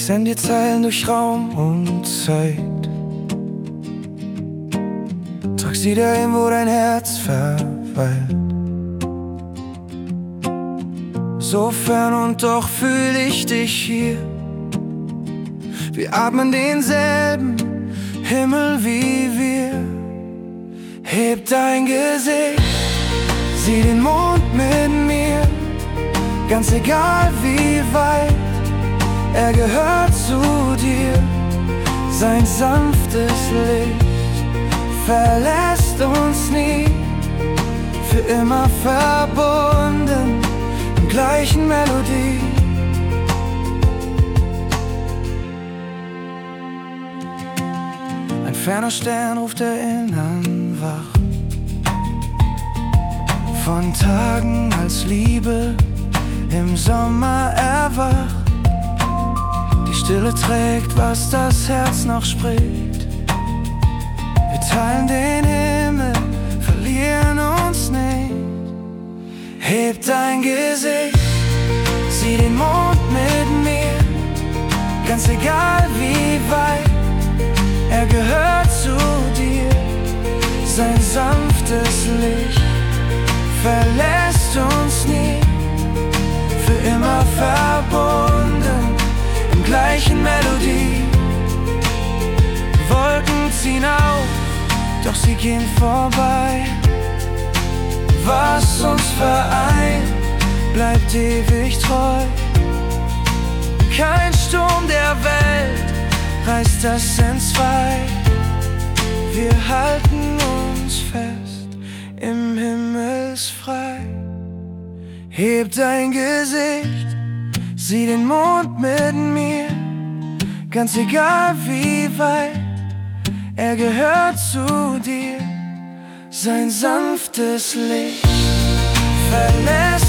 send dir Zeilen durch Raum und Zeit. Trag sie dahin, wo dein Herz verweilt. So fern und doch fühl ich dich hier. Wir atmen denselben Himmel wie wir. Heb dein Gesicht, sieh den Mond mit mir. Ganz egal wie weit, er gehört zu dir. Sein sanftes Licht verlässt uns nie. Für immer verbunden in gleichen Melodie. Ein ferner Stern ruft Erinnern wach. Von Tagen als Liebe im Sommer erwacht. Die Stille trägt, was das Herz noch spricht. Wir teilen den Himmel, verlieren uns nicht. Heb dein Gesicht, sieh den Mond mit mir. Ganz egal wie weit, er gehört zu dir. Sein sanftes Licht verlässt uns nie. Für immer verbunden in gleichen Melodie. Wolken ziehen auf, doch sie gehen vorbei. Was uns vereint, bleibt ewig treu. Kein Sturm der Welt reißt das entzwei. Wir halten uns fest im Himmelsfrei. Heb dein Gesicht, sieh den Mond mit mir. Ganz egal wie weit, er gehört zu dir. Sein sanftes Licht verlässt